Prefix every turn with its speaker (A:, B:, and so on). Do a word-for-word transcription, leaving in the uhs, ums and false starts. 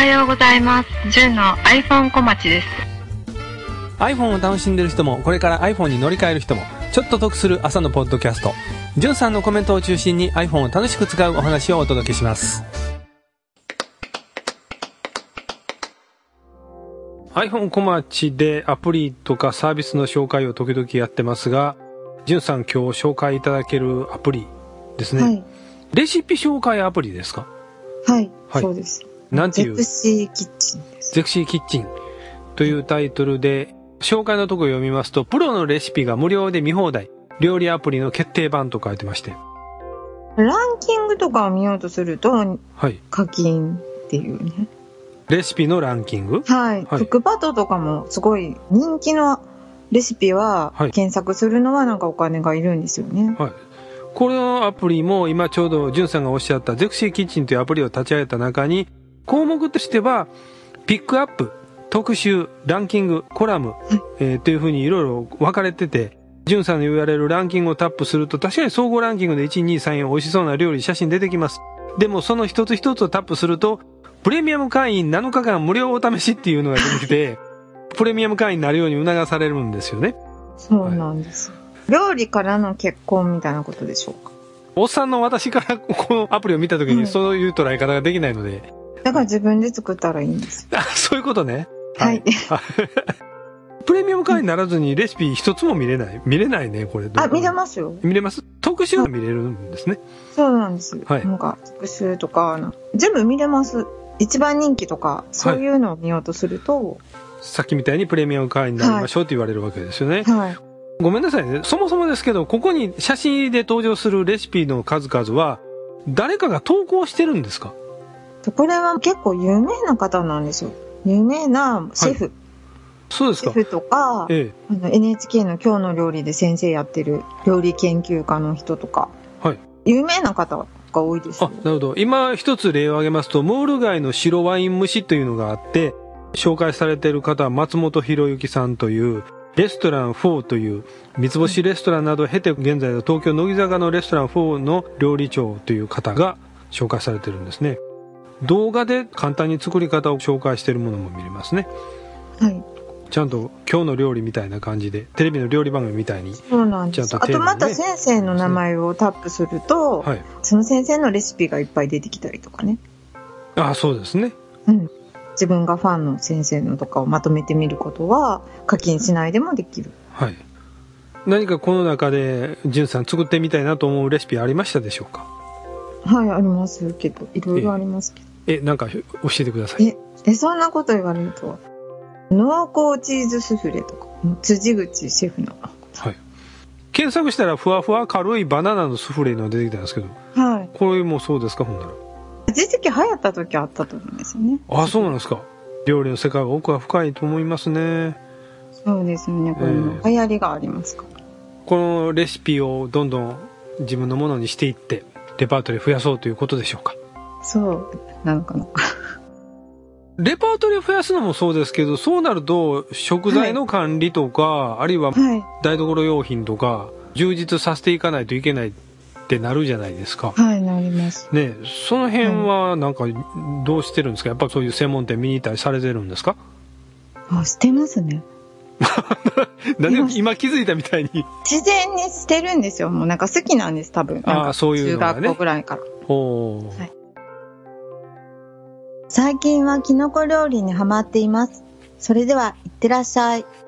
A: はようございます。じゅんの iPhone 小町です。
B: iPhone を楽しんでる人もこれから iPhone に乗り換える人もちょっと得する朝のポッドキャスト、じゅんさんのコメントを中心に iPhone を楽しく使うお話をお届けします。 iPhone 小町でアプリとかサービスの紹介を時々やってますが、じゅんさん今日紹介いただけるアプリですね、はい、レシピ紹介アプリですか？
C: はい、はい、そうです。
B: なんていう？
C: ゼクシーキッチンです。
B: ゼクシーキッチンというタイトルで、紹介のところ読みますと、プロのレシピが無料で見放題、料理アプリの決定版と書いてまして、
C: ランキングとかを見ようとすると、はい、課金っていうね、
B: レシピのランキング、
C: はい、はい、クックパッドとかもすごい人気のレシピは、はい、検索するのはなんかお金がいるんですよね。はい、
B: このアプリも今ちょうどじゅんさんがおっしゃったゼクシーキッチンというアプリを立ち上げた中に、項目としてはピックアップ、特集、ランキング、コラム、はい、えー、というふうにいろいろ分かれてて、じゅんさんの言われるランキングをタップすると、確かに総合ランキングでいち、に、さん、よん美味しそうな料理写真出てきます。でもその一つ一つをタップすると、プレミアム会員なのかかん無料お試しっていうのが出てきてプレミアム会員になるように促されるんですよね。
C: そうなんです、はい、料理からの結婚みたいなことでしょうか。
B: おっさんの私からこのアプリを見た時にそういう捉え方ができないので、
C: うん、だから自分で作ったらいいんです。
B: あ、そういうことね。
C: はい、
B: はい、プレミアム会員にならずにレシピ一つも見れない。見れないね、これ。
C: あ、見れますよ。
B: 見れます。特集が見れるんですね。
C: そうなんです、はい、なんか特集とか全部見れます。一番人気とかそういうのを見ようとすると、はい、さ
B: っきみたいにプレミアム会員になりましょうって言われるわけですよね。
C: はい、
B: ごめんなさいね。そもそもですけど、ここに写真で登場するレシピの数々は誰かが投稿してるんですか？
C: これは結構有名な方なんですよ。有名なシェフ、はい、
B: そうですか。
C: シェフとか、ええ、あの エヌエイチケー の今日の料理で先生やってる料理研究家の人とか、はい、有名な方が多いですよ。
B: あ、なるほど。今一つ例を挙げますと、ムール貝の白ワイン蒸しというのがあって、紹介されている方は松本博之さんというレストランフォーという三つ星レストランなどを経て現在の東京乃木坂のレストランフォーの料理長という方が紹介されてるんですね。動画で簡単に作り方を紹介しているものも見れますね。はい。ちゃんと今日の料理みたいな感じで、テレビの料理番組みたいに。
C: そうなんです。ちゃんと、ね、あとまた先生の名前をタップすると、はい、その先生のレシピがいっぱい出てきたりとかね。
B: ああ、そうですね。
C: うん。自分がファンの先生のとかをまとめてみることは課金しないでもできる。
B: はい。何かこの中でじゅんさん作ってみたいなと思うレシピありましたでしょうか？
C: はい、ありますけど、いろいろありますけど。
B: え、えなんか教えてください。
C: え、えそんなこと言われると。濃厚チーズスフレとか、辻口シェフの。
B: はい。検索したらふわふわ軽いバナナのスフレの出てきたんですけど。
C: はい。
B: これもそうですか、ほんなら。
C: 一時期流行った時あったと思うんですよね。
B: あ、そうなんですか。料理の世界は奥は深いと思いますね。
C: そうですよね。これも流行りがありますから、えー、
B: このレシピをどんどん自分のものにしていってレパートリー増やそうということでしょうか？
C: そうなのかな。
B: レパートリーを増やすのもそうですけど、そうなると食材の管理とか、はい、あるいは台所用品とか充実させていかないといけないってなるじゃないですか。
C: はい、なります
B: ね。その辺はなんかどうしてるんですか？やっぱそういう専門店見に行ったりされてるんですか？
C: あ、してますね。
B: なんで今気づいたみたいに
C: 自然にしてるんですよ。もうなんか好きなんです多分。
B: ああ、そういうのがね。
C: 中学校ぐらいから。
B: ほう、
C: はい。最近はキノコ料理にハマっています。それではいってらっしゃい。